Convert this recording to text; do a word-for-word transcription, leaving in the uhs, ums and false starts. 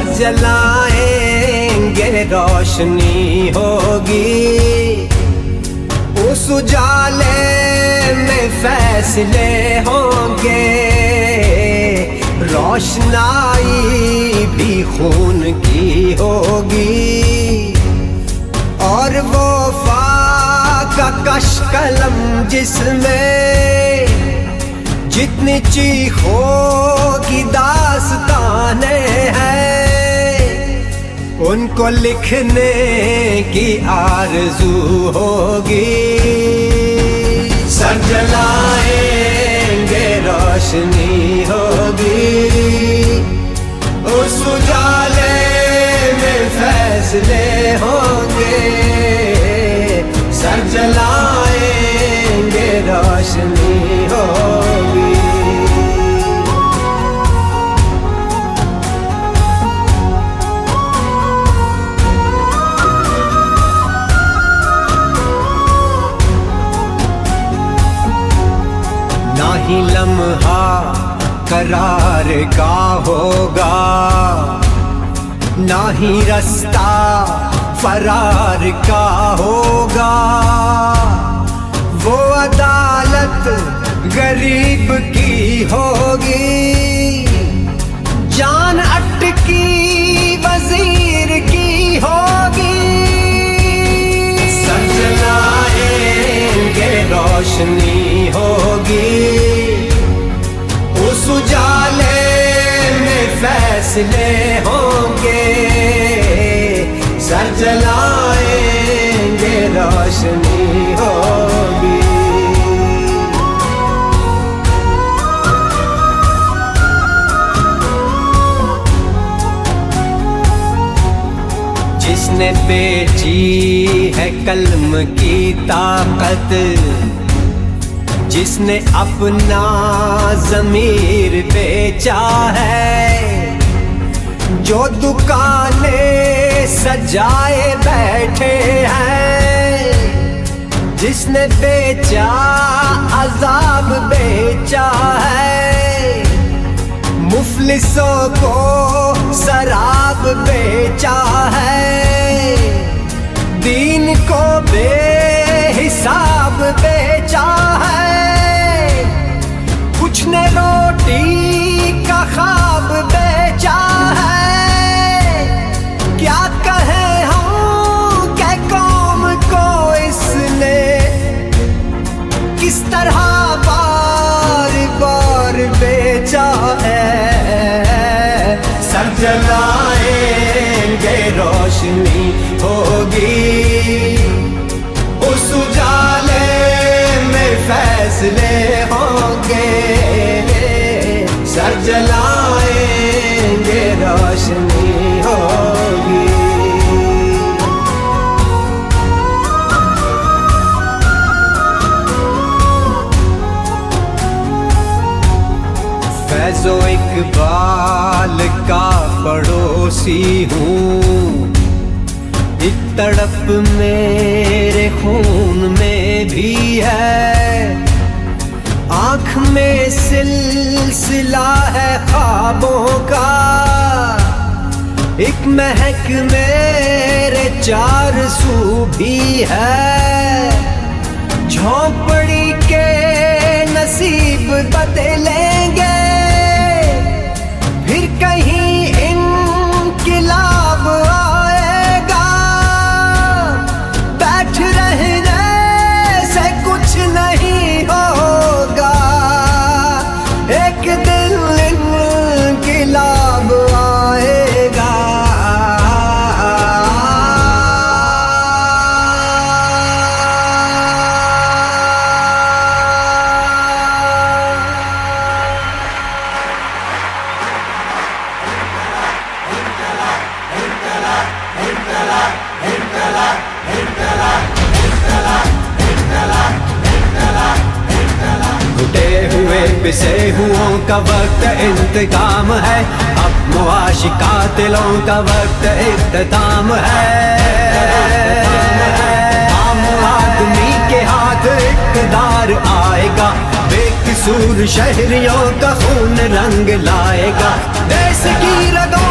Sir जलाएंगे रोशनी होगी, उस उजाले में फैसले होंगे। रोशनाई भी खून की होगी और वो का कश कलम जिसमें जितनी चीखों की दास्तानें हैं, उनको लिखने की आरज़ू होगी। सर जलाएंगे रोशनी होगी, उस उजाले में फैसले होंगे। सर जलाएंगे रोशनी होगी। ना ही लम्हा करार का होगा, ना ही रास्ता फरार का होगा। वो अदालत गरीब की होगी, जान अटकी वजीर की होगी। सर जलाएंगे रोशनी होगी, उस उजाले में फैसले होंगे। सर जलाएंगे रोशनी होगी। जिसने बेची है कलम की ताकत, जिसने अपना ज़मीर बेचा है, जो दुकानें सजाए बैठे हैं, जिसने बेचा अज़ाब बेचा है, मुफलिसों को शराब बेचा है, दीन को बेहिसाब बेचा है। कुछ ने रोटी का ख्वाब बेचा है, क्या कहे हम के कौम को इसने किस तरह बार बार बेचा है। सर जलाएंगे रोशनी होगी, उस उजाले में फैसले होंगे। सर जलाएंगे रोशनी होगी। फैज़ो इकबाल का पड़ोसी हूँ, एक तड़प मेरे खून में भी है। आँख में सिलसिला है ख्वाबों का, एक महक मेरे चार सू भी है। झोंपड़ी के नसीब बदलेंगे, फिर कहीं इनकिलाब आएगा। बैठ रहने से कुछ नहीं होगा, एक दिन इनकिलाब आएगा। घुटे हुए पिसे हुओं का वक्त इंतकाम है, अब मुआशी कातिलों का वक्त इख्तिताम है। आम आदमी के हाथ इक़्तिदार आएगा, बेकसूर शहरियों का खून रंग लाएगा। देश की रगों